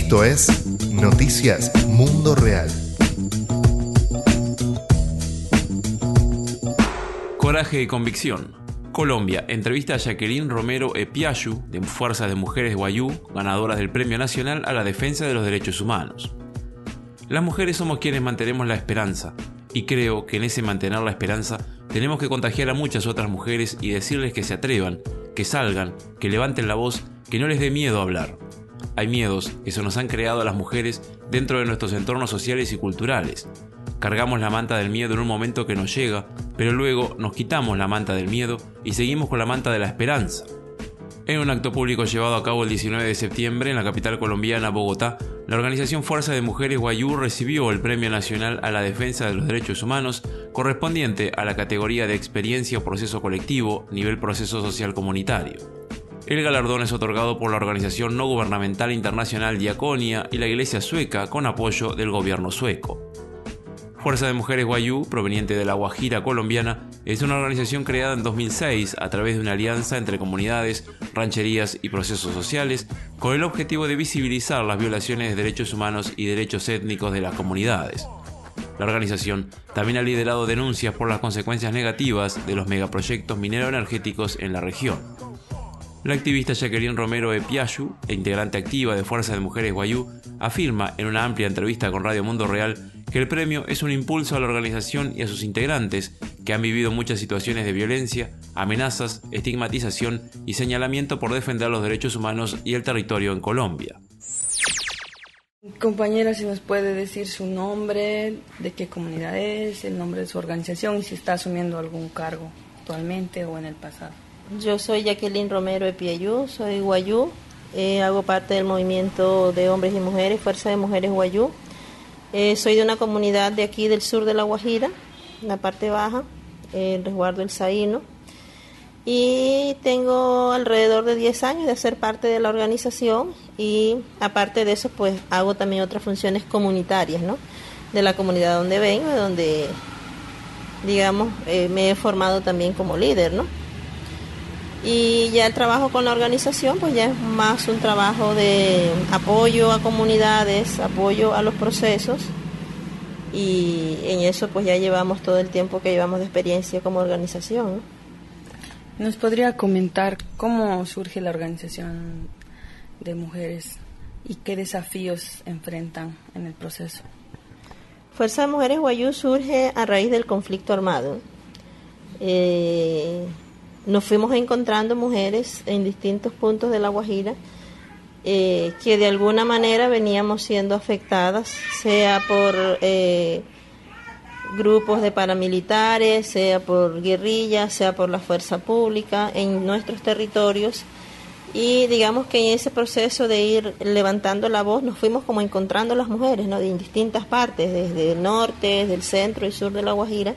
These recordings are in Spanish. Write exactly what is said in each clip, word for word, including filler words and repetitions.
Esto es Noticias Mundo Real. Coraje y convicción. Colombia entrevista a Jacqueline Romero Epiayu, de Fuerzas de Mujeres Wayuu, ganadoras del Premio Nacional a la Defensa de los Derechos Humanos. Las mujeres somos quienes mantenemos la esperanza, y creo que en ese mantener la esperanza tenemos que contagiar a muchas otras mujeres y decirles que se atrevan, que salgan, que levanten la voz, que no les dé miedo hablar. Hay miedos que se nos han creado a las mujeres dentro de nuestros entornos sociales y culturales. Cargamos la manta del miedo en un momento que nos llega, pero luego nos quitamos la manta del miedo y seguimos con la manta de la esperanza. En un acto público llevado a cabo el diecinueve de septiembre en la capital colombiana, Bogotá, la organización Fuerza de Mujeres Wayuu recibió el Premio Nacional a la Defensa de los Derechos Humanos correspondiente a la categoría de Experiencia o Proceso Colectivo, nivel Proceso Social Comunitario. El galardón es otorgado por la organización no gubernamental internacional Diaconia y la Iglesia Sueca con apoyo del gobierno sueco. Fuerza de Mujeres Wayuu, proveniente de La Guajira colombiana, es una organización creada en dos mil seis a través de una alianza entre comunidades, rancherías y procesos sociales con el objetivo de visibilizar las violaciones de derechos humanos y derechos étnicos de las comunidades. La organización también ha liderado denuncias por las consecuencias negativas de los megaproyectos minero-energéticos en la región. La activista Jacqueline Romero Epiayu, e integrante activa de Fuerza de Mujeres Wayuu, afirma en una amplia entrevista con Radio Mundo Real que el premio es un impulso a la organización y a sus integrantes que han vivido muchas situaciones de violencia, amenazas, estigmatización y señalamiento por defender los derechos humanos y el territorio en Colombia. Compañera, si nos puede decir su nombre, de qué comunidad es, el nombre de su organización y si está asumiendo algún cargo actualmente o en el pasado. Yo soy Jacqueline Romero Epiayu, soy Wayuu, eh, hago parte del movimiento de hombres y mujeres, Fuerza de Mujeres Wayuu. Eh, soy de una comunidad de aquí del sur de La Guajira, en la parte baja, eh, el resguardo El Zaino, y tengo alrededor de diez años de ser parte de la organización y aparte de eso pues hago también otras funciones comunitarias, ¿no? De la comunidad donde vengo, donde digamos eh, me he formado también como líder, ¿no? Y ya el trabajo con la organización pues ya es más un trabajo de apoyo a comunidades, apoyo a los procesos y en eso pues ya llevamos todo el tiempo que llevamos de experiencia como organización, ¿no? ¿Nos podría comentar cómo surge la organización de mujeres y qué desafíos enfrentan en el proceso? Fuerza de Mujeres Wayuu surge a raíz del conflicto armado. Eh... Nos fuimos encontrando mujeres en distintos puntos de La Guajira eh, que de alguna manera veníamos siendo afectadas, sea por eh, grupos de paramilitares, sea por guerrillas, sea por la fuerza pública en nuestros territorios. Y digamos que en ese proceso de ir levantando la voz nos fuimos como encontrando las mujeres, ¿no? De distintas partes, desde el norte, desde el centro y sur de La Guajira.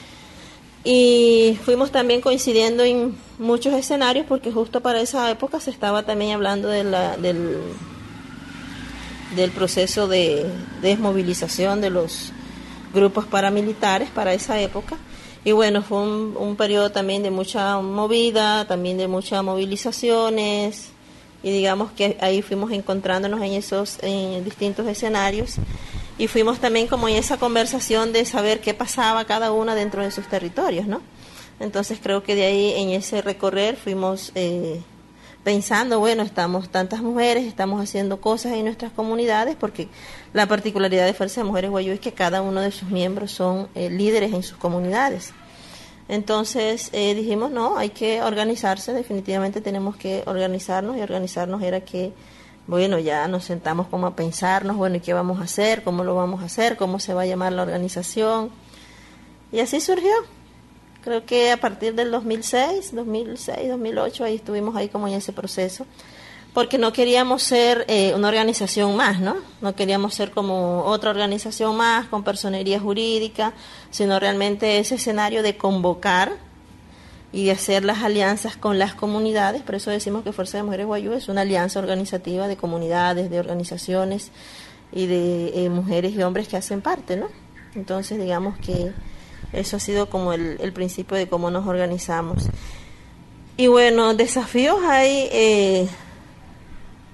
Y fuimos también coincidiendo en muchos escenarios porque justo para esa época se estaba también hablando de la, del, del proceso de desmovilización de los grupos paramilitares para esa época. Y bueno, fue un, un periodo también de mucha movida, también de muchas movilizaciones y digamos que ahí fuimos encontrándonos en esos en distintos escenarios. Y fuimos también como en esa conversación de saber qué pasaba cada una dentro de sus territorios, ¿no? Entonces creo que de ahí en ese recorrer fuimos eh, pensando, bueno, estamos tantas mujeres, estamos haciendo cosas en nuestras comunidades, porque la particularidad de Fuerza de Mujeres Wayuu es que cada uno de sus miembros son eh, líderes en sus comunidades. Entonces eh, dijimos, no, hay que organizarse, definitivamente tenemos que organizarnos, y organizarnos era que bueno, ya nos sentamos como a pensarnos, bueno, ¿y qué vamos a hacer? ¿Cómo lo vamos a hacer? ¿Cómo se va a llamar la organización? Y así surgió. Creo que a partir del dos mil seis, dos mil seis, dos mil ocho, ahí estuvimos ahí como en ese proceso, porque no queríamos ser eh, una organización más, ¿no? No queríamos ser como otra organización más con personería jurídica, sino realmente ese escenario de convocar y de hacer las alianzas con las comunidades. Por eso decimos que Fuerza de Mujeres Wayuu es una alianza organizativa de comunidades, de organizaciones y de eh, mujeres y hombres que hacen parte, ¿no? Entonces digamos que eso ha sido como el, el principio de cómo nos organizamos. Y bueno, desafíos hay eh,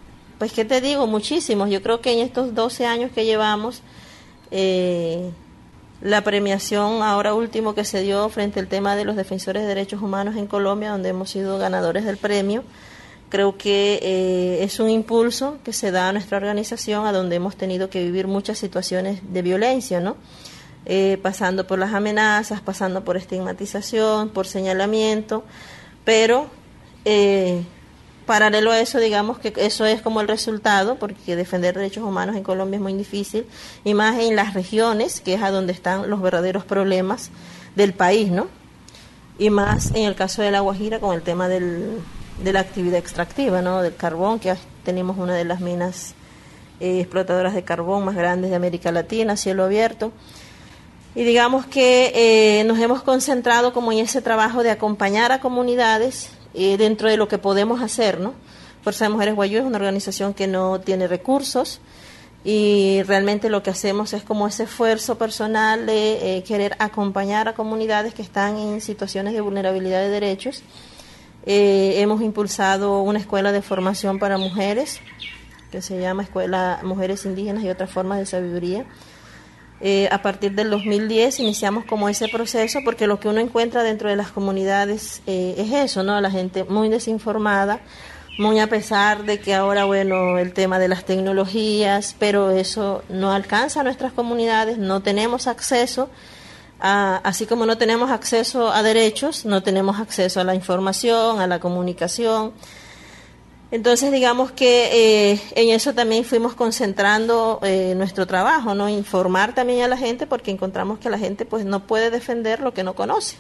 pues, ¿qué te digo? Muchísimos. Yo creo que en estos doce años que llevamos, eh, la premiación ahora último que se dio frente al tema de los defensores de derechos humanos en Colombia, donde hemos sido ganadores del premio, creo que eh, es un impulso que se da a nuestra organización, a donde hemos tenido que vivir muchas situaciones de violencia, ¿no? Eh, pasando por las amenazas, pasando por estigmatización, por señalamiento, pero eh, paralelo a eso, digamos que eso es como el resultado, porque defender derechos humanos en Colombia es muy difícil, y más en las regiones, que es a donde están los verdaderos problemas del país, ¿no? Y más en el caso de La Guajira con el tema del, de la actividad extractiva, ¿no? Del carbón, que tenemos una de las minas eh, explotadoras de carbón más grandes de América Latina, cielo abierto. Y digamos que eh, nos hemos concentrado como en ese trabajo de acompañar a comunidades eh, dentro de lo que podemos hacer, ¿no? Fuerza de Mujeres Wayuu es una organización que no tiene recursos y realmente lo que hacemos es como ese esfuerzo personal de eh, querer acompañar a comunidades que están en situaciones de vulnerabilidad de derechos. Eh, hemos impulsado una escuela de formación para mujeres que se llama Escuela Mujeres Indígenas y otras formas de sabiduría. Eh, a partir del dos mil diez iniciamos como ese proceso, porque lo que uno encuentra dentro de las comunidades eh, es eso, ¿no? La gente muy desinformada, muy a pesar de que ahora, bueno, el tema de las tecnologías, pero eso no alcanza a nuestras comunidades, no tenemos acceso, a, así como no tenemos acceso a derechos, no tenemos acceso a la información, a la comunicación. Entonces, digamos que eh, en eso también fuimos concentrando eh, nuestro trabajo, ¿no? Informar también a la gente, porque encontramos que la gente pues no puede defender lo que no conoce.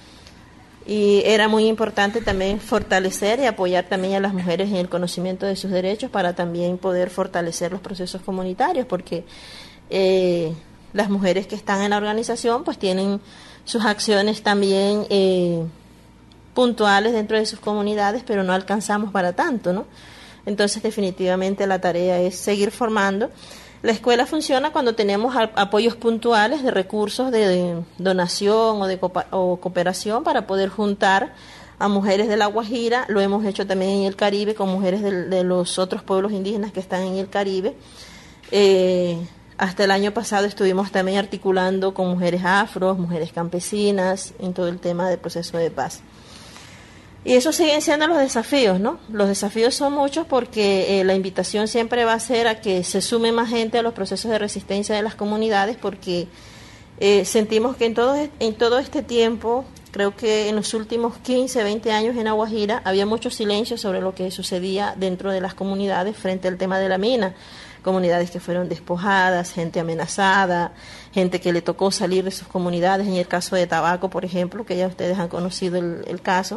Y era muy importante también fortalecer y apoyar también a las mujeres en el conocimiento de sus derechos para también poder fortalecer los procesos comunitarios, porque eh, las mujeres que están en la organización pues tienen sus acciones también eh, puntuales dentro de sus comunidades, pero no alcanzamos para tanto, ¿no? Entonces, definitivamente la tarea es seguir formando. La escuela funciona cuando tenemos apoyos puntuales de recursos de donación o de copa- o cooperación para poder juntar a mujeres de La Guajira. Lo hemos hecho también en el Caribe con mujeres de, de los otros pueblos indígenas que están en el Caribe. Eh, hasta el año pasado estuvimos también articulando con mujeres afros, mujeres campesinas, en todo el tema del proceso de paz. Y esos siguen siendo los desafíos, ¿no? Los desafíos son muchos porque eh, la invitación siempre va a ser a que se sume más gente a los procesos de resistencia de las comunidades, porque eh, sentimos que en todo, en todo este tiempo, creo que en los últimos quince, veinte años en La Guajira, había mucho silencio sobre lo que sucedía dentro de las comunidades frente al tema de la mina. Comunidades que fueron despojadas, gente amenazada, gente que le tocó salir de sus comunidades, en el caso de Tabaco, por ejemplo, que ya ustedes han conocido el, el caso.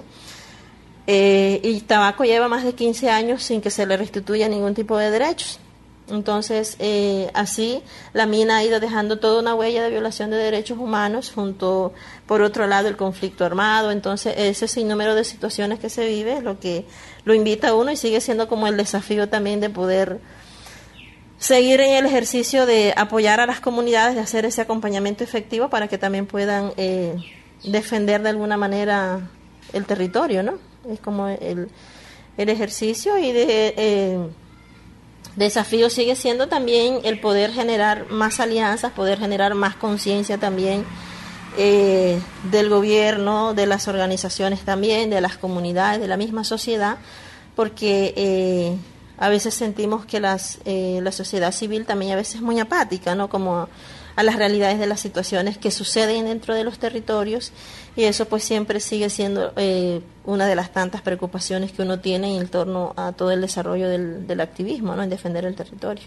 Eh, y Tabaco lleva más de quince años sin que se le restituya ningún tipo de derechos. Entonces, eh, así la mina ha ido dejando toda una huella de violación de derechos humanos, junto, por otro lado, el conflicto armado. Entonces, ese sinnúmero de situaciones que se vive es lo que lo invita a uno, y sigue siendo como el desafío también de poder seguir en el ejercicio de apoyar a las comunidades, de hacer ese acompañamiento efectivo para que también puedan eh, defender de alguna manera el territorio, ¿no? Es como el, el ejercicio, y de eh, desafío sigue siendo también el poder generar más alianzas, poder generar más conciencia también eh, del gobierno, de las organizaciones también, de las comunidades, de la misma sociedad, porque eh, a veces sentimos que las, eh, la sociedad civil también a veces es muy apática, ¿no? Como a las realidades de las situaciones que suceden dentro de los territorios, y eso pues siempre sigue siendo eh, una de las tantas preocupaciones que uno tiene en torno a todo el desarrollo del, del activismo, ¿no? En defender el territorio.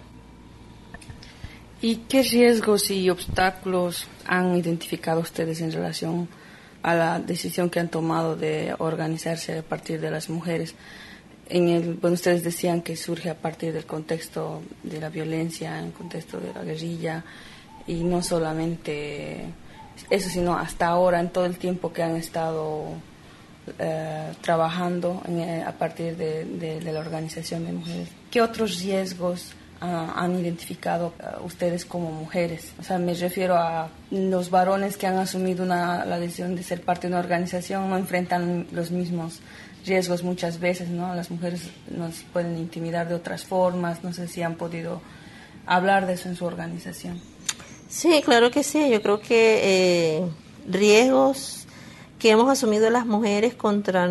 ¿Y qué riesgos y obstáculos han identificado ustedes en relación a la decisión que han tomado de organizarse a partir de las mujeres? En el, bueno, ustedes decían que surge a partir del contexto de la violencia, en el contexto de la guerrilla, y no solamente eso, sino hasta ahora, en todo el tiempo que han estado eh, trabajando en, eh, a partir de, de, de la organización de mujeres. ¿Qué otros riesgos uh, han identificado uh, ustedes como mujeres? O sea, me refiero a los varones que han asumido una, la decisión de ser parte de una organización, no enfrentan los mismos riesgos muchas veces, ¿no? Las mujeres nos pueden intimidar de otras formas. No sé si han podido hablar de eso en su organización. Sí, claro que sí. Yo creo que eh, riesgos que hemos asumido las mujeres contra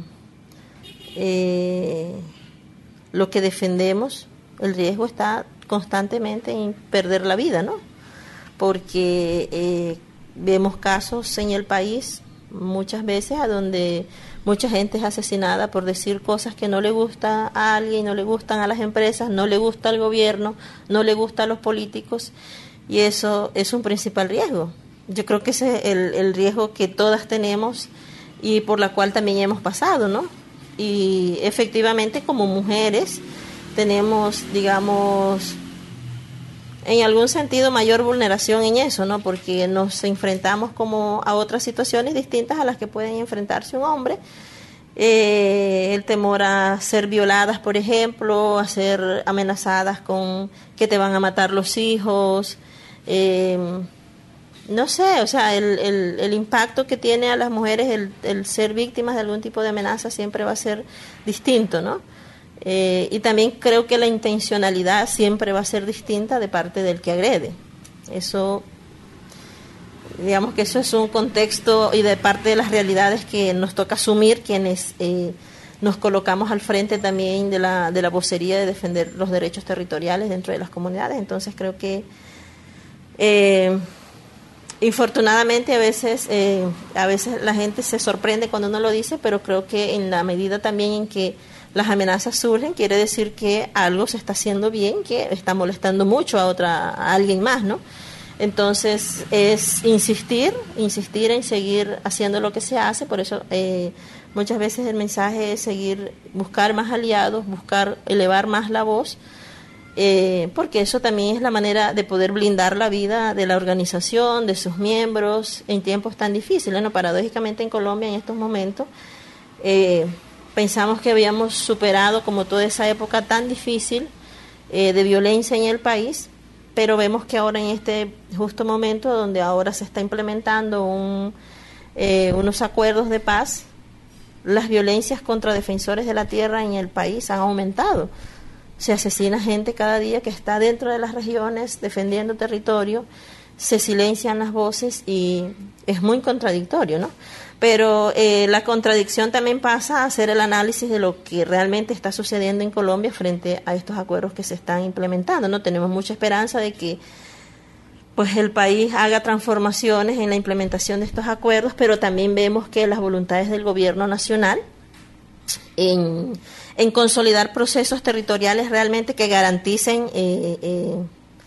eh, lo que defendemos, el riesgo está constantemente en perder la vida, ¿no? Porque eh, vemos casos en el país muchas veces a donde mucha gente es asesinada por decir cosas que no le gusta a alguien, no le gustan a las empresas, no le gusta al gobierno, no le gusta a los políticos, y eso es un principal riesgo. Yo creo que ese es el, el riesgo que todas tenemos y por la cual también hemos pasado, ¿no? Y efectivamente como mujeres tenemos, digamos, en algún sentido mayor vulneración en eso, ¿no? Porque nos enfrentamos como a otras situaciones distintas a las que pueden enfrentarse un hombre. Eh, el temor a ser violadas, por ejemplo, a ser amenazadas con que te van a matar los hijos, eh, no sé, o sea, el, el, el impacto que tiene a las mujeres el, el ser víctimas de algún tipo de amenaza siempre va a ser distinto, ¿no? Eh, y también creo que la intencionalidad siempre va a ser distinta de parte del que agrede. Eso, digamos que eso es un contexto y de parte de las realidades que nos toca asumir quienes eh, nos colocamos al frente también de la, de la vocería de defender los derechos territoriales dentro de las comunidades. Entonces creo que eh, infortunadamente a veces, eh, a veces la gente se sorprende cuando uno lo dice, pero creo que en la medida también en que las amenazas surgen, quiere decir que algo se está haciendo bien, que está molestando mucho a otra, a alguien más, ¿no? Entonces es insistir, insistir en seguir haciendo lo que se hace. Por eso eh, muchas veces el mensaje es seguir, buscar más aliados, buscar elevar más la voz, eh, porque eso también es la manera de poder blindar la vida de la organización, de sus miembros en tiempos tan difíciles, ¿no? Paradójicamente en Colombia en estos momentos eh, pensamos que habíamos superado como toda esa época tan difícil eh, de violencia en el país, pero vemos que ahora en este justo momento donde ahora se está implementando un, eh, unos acuerdos de paz, las violencias contra defensores de la tierra en el país han aumentado. Se asesina gente cada día que está dentro de las regiones defendiendo territorio, se silencian las voces y es muy contradictorio, ¿no? Pero eh, la contradicción también pasa a hacer el análisis de lo que realmente está sucediendo en Colombia frente a estos acuerdos que se están implementando, ¿no? Tenemos mucha esperanza de que pues el país haga transformaciones en la implementación de estos acuerdos, pero también vemos que las voluntades del gobierno nacional en, en consolidar procesos territoriales realmente que garanticen eh, eh,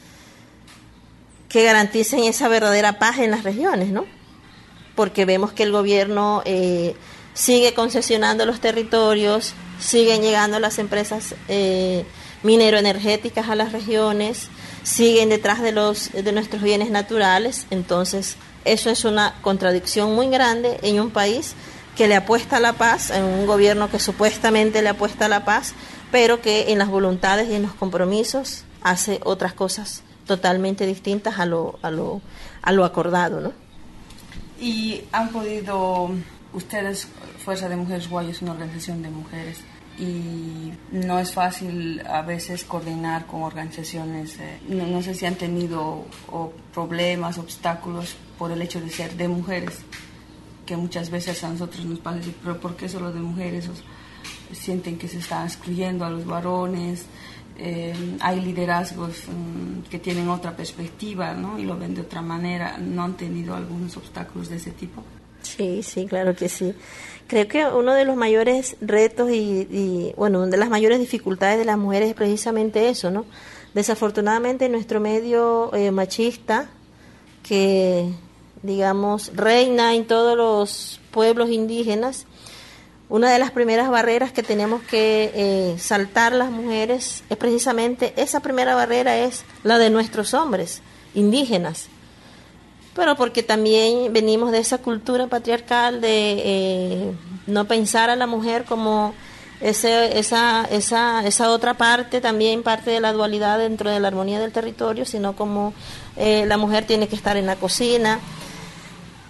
que garanticen esa verdadera paz en las regiones, ¿no? Porque vemos que el gobierno eh, sigue concesionando los territorios, siguen llegando las empresas eh, mineroenergéticas a las regiones, siguen detrás de los de nuestros bienes naturales. Entonces eso es una contradicción muy grande en un país que le apuesta a la paz, en un gobierno que supuestamente le apuesta a la paz, pero que en las voluntades y en los compromisos hace otras cosas totalmente distintas a lo, a lo, a lo acordado, ¿no? ¿Y han podido, ustedes, Fuerza de Mujeres Guayú es una organización de mujeres, y no es fácil a veces coordinar con organizaciones, eh, no, no sé si han tenido o problemas, obstáculos por el hecho de ser de mujeres, que muchas veces a nosotros nos parece, pero ¿por qué solo de mujeres? O, sienten que se están excluyendo a los varones. Eh, hay liderazgos um, que tienen otra perspectiva, ¿no? Y lo ven de otra manera. ¿No han tenido algunos obstáculos de ese tipo? Sí, sí, claro que sí. Creo que uno de los mayores retos y, y bueno, una de las mayores dificultades de las mujeres es precisamente eso, ¿no? Desafortunadamente en nuestro medio eh, machista, que digamos reina en todos los pueblos indígenas, una de las primeras barreras que tenemos que eh, saltar las mujeres es precisamente esa primera barrera, es la de nuestros hombres indígenas, pero porque también venimos de esa cultura patriarcal de eh, no pensar a la mujer como ese, esa, esa, esa otra parte, también parte de la dualidad dentro de la armonía del territorio, sino como eh, la mujer tiene que estar en la cocina.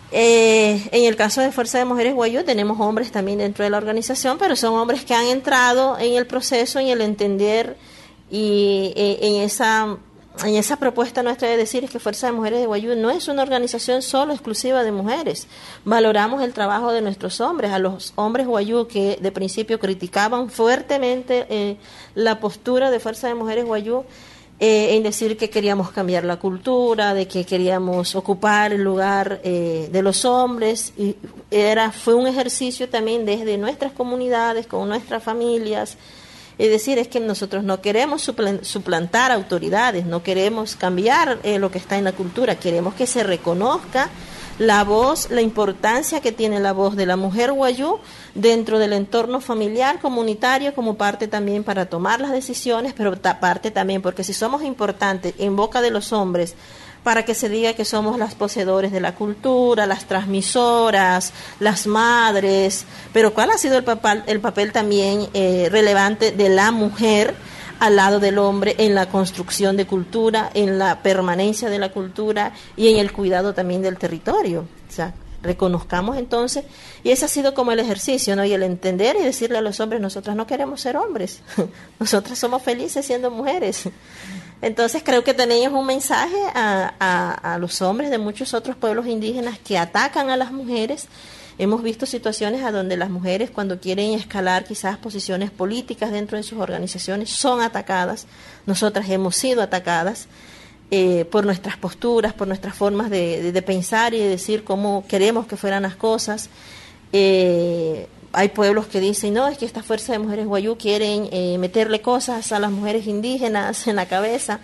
Eh, en el caso de Fuerza de Mujeres Wayuu tenemos hombres también dentro de la organización, pero son hombres que han entrado en el proceso, en el entender y eh, en esa en esa propuesta nuestra de decir es que Fuerza de Mujeres de Wayuu no es una organización solo exclusiva de mujeres. Valoramos el trabajo de nuestros hombres, a los hombres Wayuu que de principio criticaban fuertemente eh, la postura de Fuerza de Mujeres Wayuu. Eh, en decir que queríamos cambiar la cultura, de que queríamos ocupar el lugar eh, de los hombres, y era fue un ejercicio también desde nuestras comunidades, con nuestras familias, es decir, es que nosotros no queremos suplantar autoridades, no queremos cambiar eh, lo que está en la cultura, queremos que se reconozca la voz, la importancia que tiene la voz de la mujer Wayuu dentro del entorno familiar, comunitario, como parte también para tomar las decisiones, pero parte también porque si somos importantes en boca de los hombres, para que se diga que somos las poseedores de la cultura, las transmisoras, las madres, pero ¿cuál ha sido el papel, el papel también eh, relevante de la mujer al lado del hombre en la construcción de cultura, en la permanencia de la cultura y en el cuidado también del territorio? O sea, reconozcamos entonces, y ese ha sido como el ejercicio, ¿no? Y el entender y decirle a los hombres, nosotras no queremos ser hombres, nosotras somos felices siendo mujeres. Entonces creo que tenemos un mensaje a, a, a los hombres de muchos otros pueblos indígenas que atacan a las mujeres. Hemos visto situaciones a donde las mujeres, cuando quieren escalar quizás posiciones políticas dentro de sus organizaciones, son atacadas. Nosotras hemos sido atacadas eh, por nuestras posturas, por nuestras formas de, de, de pensar y de decir cómo queremos que fueran las cosas. Eh, hay pueblos que dicen, no, es que esta Fuerza de Mujeres Wayuu quieren eh, meterle cosas a las mujeres indígenas en la cabeza.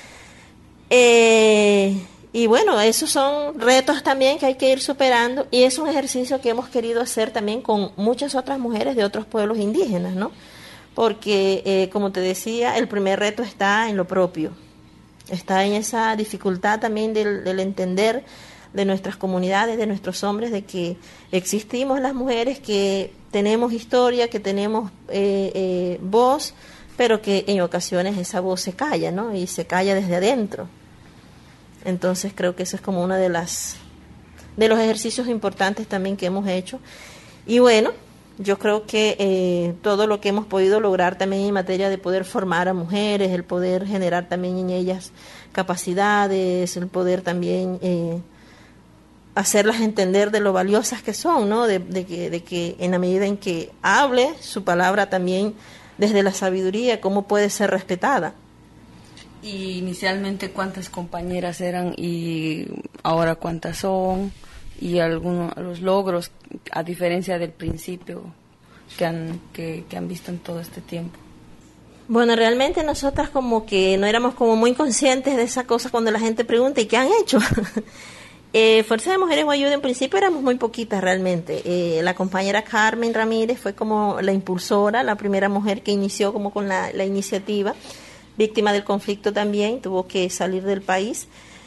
Eh... Y bueno, esos son retos también que hay que ir superando y es un ejercicio que hemos querido hacer también con muchas otras mujeres de otros pueblos indígenas, ¿no? Porque, eh, como te decía, el primer reto está en lo propio, está en esa dificultad también del, del entender de nuestras comunidades, de nuestros hombres, de que existimos las mujeres, que tenemos historia, que tenemos eh, eh, voz, pero que en ocasiones esa voz se calla, ¿no? Y se calla desde adentro. Entonces creo que eso es como uno de las de los ejercicios importantes también que hemos hecho. Y bueno, yo creo que eh, todo lo que hemos podido lograr también en materia de poder formar a mujeres, el poder generar también en ellas capacidades, el poder también eh, hacerlas entender de lo valiosas que son, ¿no? De, de, que, de que en la medida en que hable su palabra también desde la sabiduría, cómo puede ser respetada. Y inicialmente cuántas compañeras eran y ahora cuántas son, y algunos los logros a diferencia del principio que han que, que han visto en todo este tiempo. Bueno, realmente nosotras como que no éramos como muy conscientes de esa cosa cuando la gente pregunta ¿y qué han hecho? eh, Fuerza de Mujeres Wayuu en principio éramos muy poquitas realmente. Eh, la compañera Carmen Ramírez fue como la impulsora, la primera mujer que inició como con la, la iniciativa. Víctima del conflicto también, tuvo que salir del país.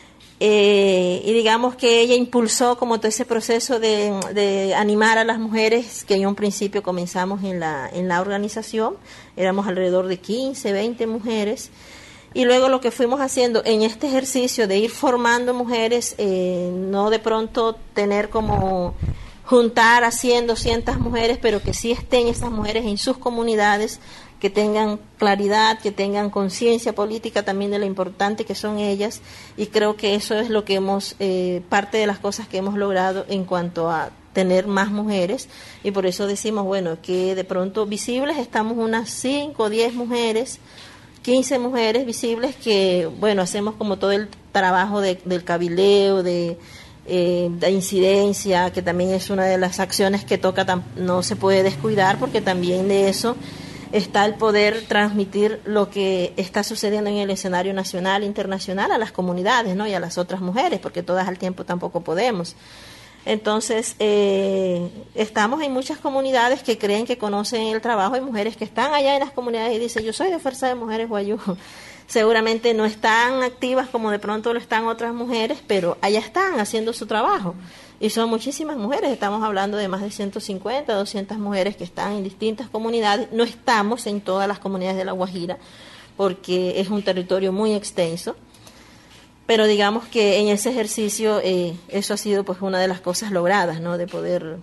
Eh, y digamos que ella impulsó como todo ese proceso de, de animar a las mujeres, que en un principio comenzamos en la, en la organización, éramos alrededor de quince, veinte mujeres, y luego lo que fuimos haciendo en este ejercicio de ir formando mujeres, eh, no de pronto tener como juntar a cien, doscientas mujeres, pero que sí estén esas mujeres en sus comunidades, que tengan claridad, que tengan conciencia política también de lo importante que son ellas, y creo que eso es lo que hemos, eh, parte de las cosas que hemos logrado en cuanto a tener más mujeres, y por eso decimos, bueno, que de pronto visibles estamos unas cinco o diez mujeres, quince mujeres visibles que, bueno, hacemos como todo el trabajo de, del cabildeo, de, eh, de incidencia, que también es una de las acciones que toca, no se puede descuidar, porque también de eso está el poder transmitir lo que está sucediendo en el escenario nacional e internacional a las comunidades, ¿no? Y a las otras mujeres, porque todas al tiempo tampoco podemos. Entonces, eh, estamos en muchas comunidades que creen que conocen el trabajo, hay mujeres que están allá en las comunidades y dicen, yo soy de Fuerza de Mujeres Wayuu. Seguramente no están activas como de pronto lo están otras mujeres, pero allá están haciendo su trabajo. Y son muchísimas mujeres, estamos hablando de más de ciento cincuenta, doscientas mujeres que están en distintas comunidades. No estamos en todas las comunidades de La Guajira, porque es un territorio muy extenso. pero digamos que en ese ejercicio eh, eso ha sido pues una de las cosas logradas, ¿no? De poder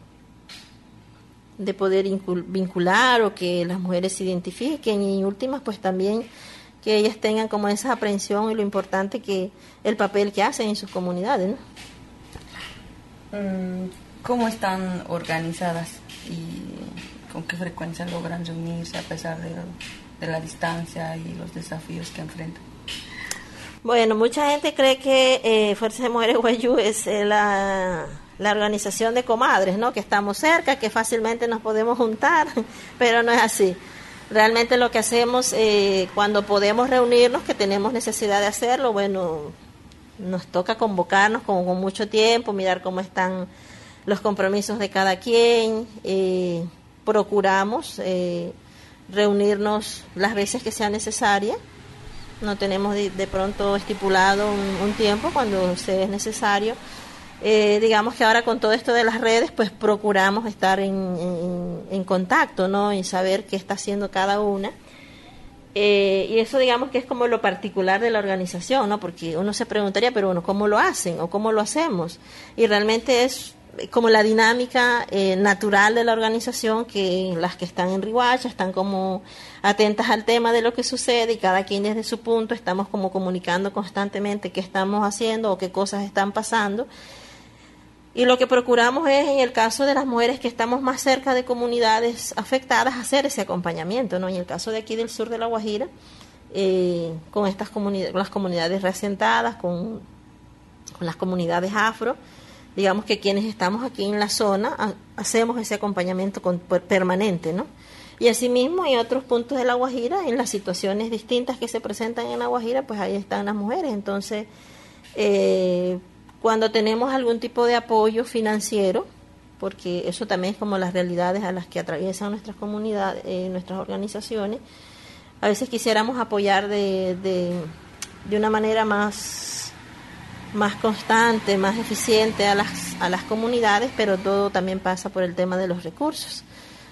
de poder vincular o que las mujeres se identifiquen y últimas pues también que ellas tengan como esa aprehensión y lo importante que el papel que hacen en sus comunidades, ¿no? ¿Cómo están organizadas y con qué frecuencia logran reunirse a pesar de, de la distancia y los desafíos que enfrentan? Bueno, mucha gente cree que eh, Fuerza de Mujeres Wayuu es eh, la, la organización de comadres, ¿no? Que estamos cerca, que fácilmente nos podemos juntar, pero no es así. Realmente lo que hacemos eh, cuando podemos reunirnos, que tenemos necesidad de hacerlo, bueno, nos toca convocarnos con, con mucho tiempo, mirar cómo están los compromisos de cada quien, eh, procuramos eh, reunirnos las veces que sea necesaria. No tenemos de, de pronto estipulado un, un tiempo cuando sea necesario. Eh, digamos que ahora con todo esto de las redes, pues procuramos estar en, en, en contacto, ¿no? Y saber qué está haciendo cada una. Eh, y eso digamos que es como lo particular de la organización, ¿no? Porque uno se preguntaría, pero bueno, ¿cómo lo hacen o cómo lo hacemos? Y realmente es como la dinámica eh, natural de la organización, que las que están en Riohacha están como atentas al tema de lo que sucede y cada quien desde su punto estamos como comunicando constantemente qué estamos haciendo o qué cosas están pasando. Y lo que procuramos es, en el caso de las mujeres que estamos más cerca de comunidades afectadas, hacer ese acompañamiento, ¿no? En el caso de aquí del sur de La Guajira, eh, con estas comunidades, las comunidades reasentadas, con, con las comunidades afro, digamos que quienes estamos aquí en la zona a, hacemos ese acompañamiento con, per, permanente, ¿no? Y asimismo en otros puntos de La Guajira, en las situaciones distintas que se presentan en La Guajira, pues ahí están las mujeres. Entonces, eh, cuando tenemos algún tipo de apoyo financiero, porque eso también es como las realidades a las que atraviesan nuestras comunidades, eh, nuestras organizaciones, a veces quisiéramos apoyar de, de, de una manera más, más constante, más eficiente a las, a las comunidades, pero todo también pasa por el tema de los recursos.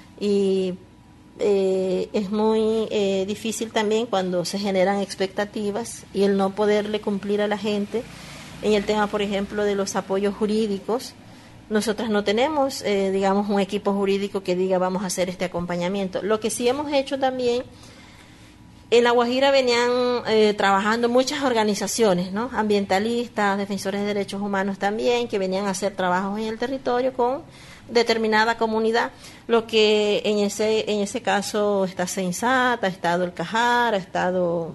Y eh, es muy eh, difícil también cuando se generan expectativas y el no poderle cumplir a la gente. En el tema, por ejemplo, de los apoyos jurídicos, nosotras no tenemos, eh, digamos, un equipo jurídico que diga vamos a hacer este acompañamiento. Lo que sí hemos hecho también, en La Guajira venían eh, trabajando muchas organizaciones, ¿no? Ambientalistas, defensores de derechos humanos también, que venían a hacer trabajos en el territorio con determinada comunidad. Lo que en ese en ese caso está Sensat, ha estado el Cajar, ha estado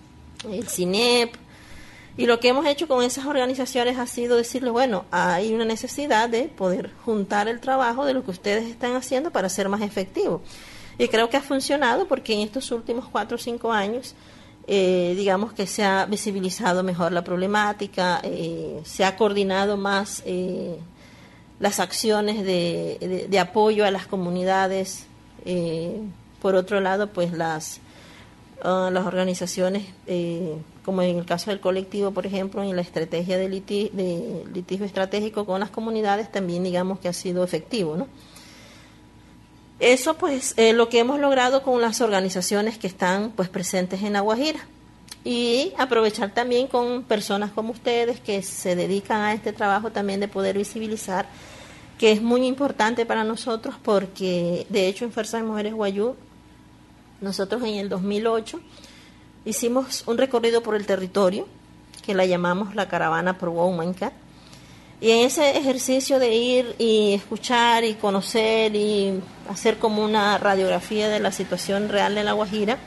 el CINEP. Y lo que hemos hecho con esas organizaciones ha sido decirles, bueno, hay una necesidad de poder juntar el trabajo de lo que ustedes están haciendo para ser más efectivo. Y creo que ha funcionado porque en estos últimos cuatro o cinco años, eh, digamos que se ha visibilizado mejor la problemática, eh, se ha coordinado más eh, las acciones de, de, de apoyo a las comunidades. Eh, por otro lado, pues las, uh, las organizaciones... Eh, como en el caso del colectivo, por ejemplo, en la estrategia de, liti de litigio estratégico con las comunidades, también digamos que ha sido efectivo, ¿no? Eso pues es eh, lo que hemos logrado con las organizaciones que están pues presentes en La Guajira. Y aprovechar también con personas como ustedes que se dedican a este trabajo también de poder visibilizar, que es muy importante para nosotros porque de hecho en Fuerza de Mujeres Wayuu, nosotros en el dos mil ocho hicimos un recorrido por el territorio, que la llamamos la Caravana Pro Womancat, y en ese ejercicio de ir y escuchar y conocer y hacer como una radiografía de la situación real de La Guajira,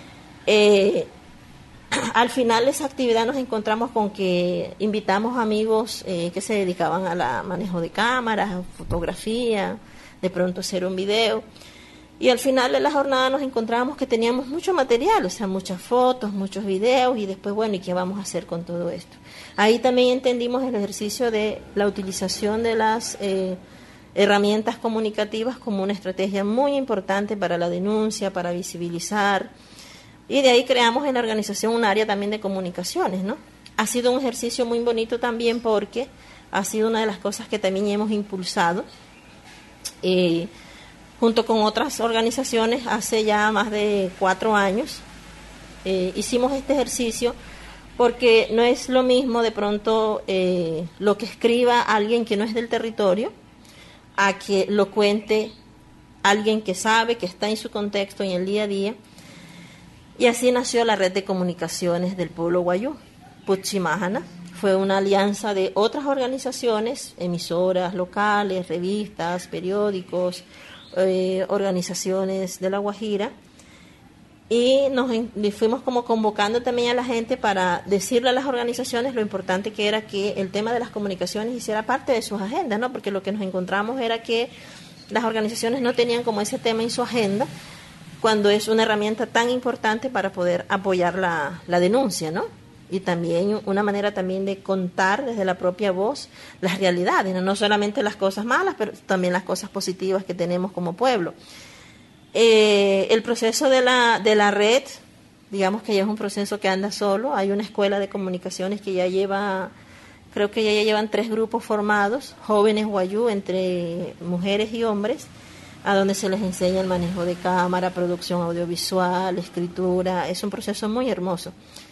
eh, al final de esa actividad nos encontramos con que invitamos amigos eh, que se dedicaban a la manejo de cámaras, fotografía, de pronto hacer un video. Y al final de la jornada nos encontrábamos que teníamos mucho material, o sea, muchas fotos, muchos videos, y después, bueno, ¿y qué vamos a hacer con todo esto? Ahí también entendimos el ejercicio de la utilización de las eh, herramientas comunicativas como una estrategia muy importante para la denuncia, para visibilizar, y de ahí creamos en la organización un área también de comunicaciones, ¿no? Ha sido un ejercicio muy bonito también porque ha sido una de las cosas que también hemos impulsado, eh, junto con otras organizaciones, hace ya más de cuatro años, eh, hicimos este ejercicio porque no es lo mismo de pronto eh, lo que escriba alguien que no es del territorio a que lo cuente alguien que sabe, que está en su contexto, en el día a día. Y así nació la red de comunicaciones del pueblo wayú, Puchimajana. Fue una alianza de otras organizaciones, emisoras locales, revistas, periódicos, eh, organizaciones de La Guajira, y nos y fuimos como convocando también a la gente para decirle a las organizaciones lo importante que era que el tema de las comunicaciones hiciera parte de sus agendas, ¿no? Porque lo que nos encontramos era que las organizaciones no tenían como ese tema en su agenda, cuando es una herramienta tan importante para poder apoyar la, la denuncia, ¿no? Y también una manera también de contar desde la propia voz las realidades, ¿no? No solamente las cosas malas, pero también las cosas positivas que tenemos como pueblo. Eh, el proceso de la, de la red, digamos que ya es un proceso que anda solo. Hay una escuela de comunicaciones que ya lleva, creo que ya, ya llevan tres grupos formados, jóvenes wayú, entre mujeres y hombres, a donde se les enseña el manejo de cámara, producción audiovisual, escritura. Es un proceso muy hermoso.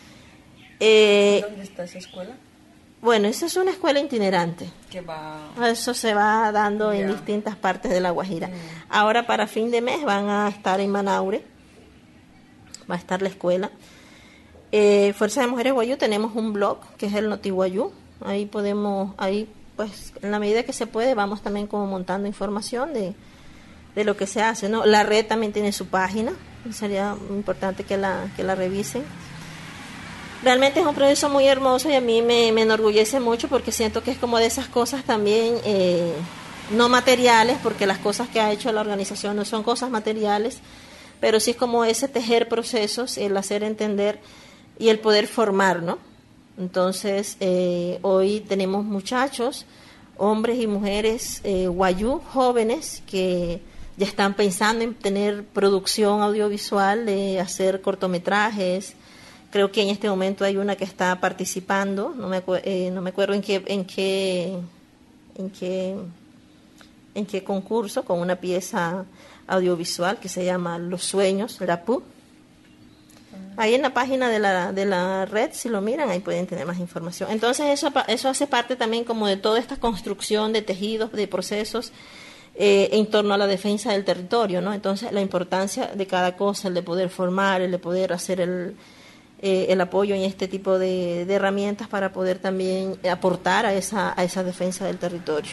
Eh, ¿Dónde está esa escuela? Bueno, esa es una escuela itinerante. Que va... Eso se va dando Yeah. en distintas partes de La Guajira. Mm. Ahora para fin de mes van a estar en Manaure, va a estar la escuela. Eh, Fuerza de Mujeres Guayú tenemos un blog que es el Noti Guayú. Ahí podemos, ahí pues en la medida que se puede vamos también como montando información de, de lo que se hace, ¿no? La red también tiene su página, sería importante que la, que la revisen. Realmente es un proceso muy hermoso y a mí me, me enorgullece mucho porque siento que es como de esas cosas también eh, no materiales, porque las cosas que ha hecho la organización no son cosas materiales, pero sí es como ese tejer procesos, el hacer entender y el poder formar, ¿no? Entonces, eh, hoy tenemos muchachos, hombres y mujeres eh, wayú, jóvenes, que ya están pensando en tener producción audiovisual, de hacer cortometrajes. Creo que en este momento hay una que está participando, no me, acu- eh, no me acuerdo en qué, en qué, en qué, en qué concurso, con una pieza audiovisual que se llama Los Sueños, Rapú. Ahí en la página de la, de la red, si lo miran, ahí pueden tener más información. Entonces eso, eso hace parte también como de toda esta construcción de tejidos, de procesos eh, en torno a la defensa del territorio, ¿no? Entonces la importancia de cada cosa, el de poder formar, el de poder hacer el... Eh, el apoyo en este tipo de, de herramientas para poder también aportar a esa, a esa defensa del territorio.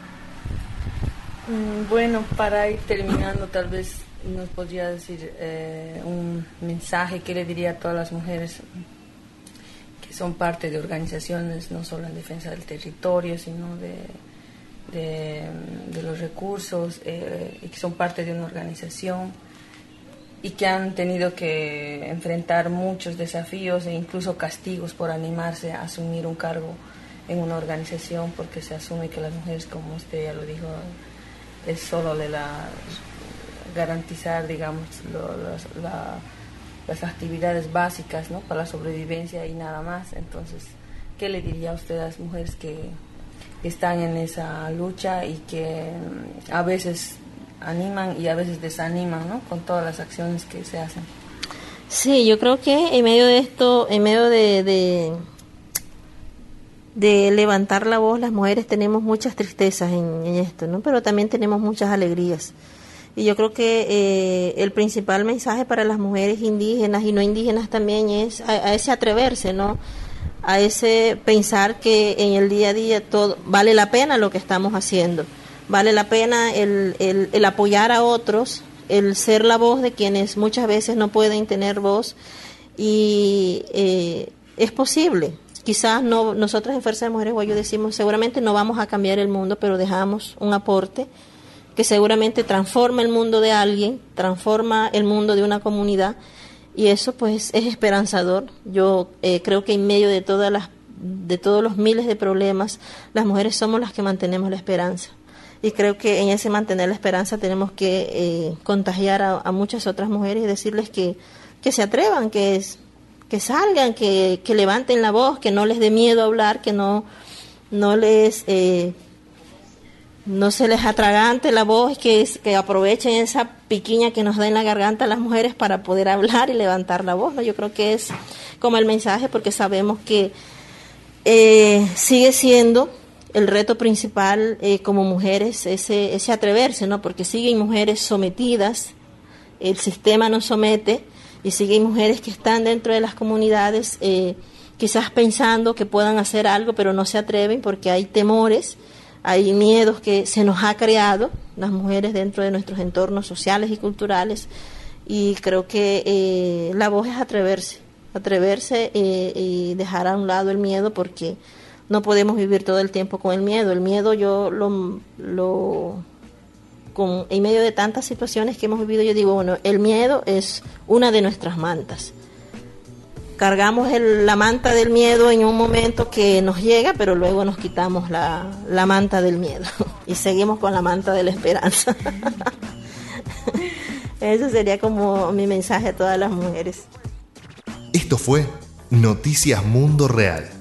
Mm, Bueno, para ir terminando, tal vez nos podría decir eh, un mensaje que le diría a todas las mujeres que son parte de organizaciones, no solo en defensa del territorio, sino de, de, de los recursos, eh, y que son parte de una organización y que han tenido que enfrentar muchos desafíos e incluso castigos por animarse a asumir un cargo en una organización, porque se asume que las mujeres, como usted ya lo dijo, es solo de la garantizar, digamos, lo, los, la, las actividades básicas, ¿no?, para la sobrevivencia y nada más. Entonces, ¿qué le diría a usted a las mujeres que están en esa lucha y que a veces animan y a veces desaniman, ¿no?, con todas las acciones que se hacen? Sí, yo creo que en medio de esto, en medio de, de, de levantar la voz, las mujeres tenemos muchas tristezas en, en esto, ¿no? Pero también tenemos muchas alegrías. Y yo creo que eh, el principal mensaje para las mujeres indígenas y no indígenas también es a, a ese atreverse, ¿no? A ese pensar que en el día a día todo vale la pena lo que estamos haciendo. Vale la pena el, el, el apoyar a otros, el ser la voz de quienes muchas veces no pueden tener voz, y eh, es posible. Quizás no, nosotros en Fuerza de Mujeres Guayú decimos, seguramente no vamos a cambiar el mundo, pero dejamos un aporte que seguramente transforma el mundo de alguien, transforma el mundo de una comunidad, y eso pues es esperanzador. Yo eh, creo que en medio de todas las, de todos los miles de problemas, las mujeres somos las que mantenemos la esperanza. Y creo que en ese mantener la esperanza tenemos que eh, contagiar a, a muchas otras mujeres y decirles que, que se atrevan, que, es, que salgan, que, que levanten la voz, que no les dé miedo hablar, que no, no les eh, no se les atragante la voz, que, es, que aprovechen esa piquiña que nos da en la garganta las mujeres para poder hablar y levantar la voz, ¿no? Yo creo que es como el mensaje, porque sabemos que eh, sigue siendo el reto principal eh, como mujeres, ese, ese atreverse, ¿no? Porque siguen mujeres sometidas, el sistema nos somete, y siguen mujeres que están dentro de las comunidades eh, quizás pensando que puedan hacer algo, pero no se atreven porque hay temores, hay miedos que se nos ha creado las mujeres dentro de nuestros entornos sociales y culturales, y creo que eh, la voz es atreverse, atreverse eh, y dejar a un lado el miedo, porque no podemos vivir todo el tiempo con el miedo. El miedo yo lo, lo con, en medio de tantas situaciones que hemos vivido, yo digo, bueno, el miedo es una de nuestras mantas. Cargamos el, la manta del miedo en un momento que nos llega, pero luego nos quitamos la, la manta del miedo y seguimos con la manta de la esperanza. Eso sería como mi mensaje a todas las mujeres. Esto fue Noticias Mundo Real.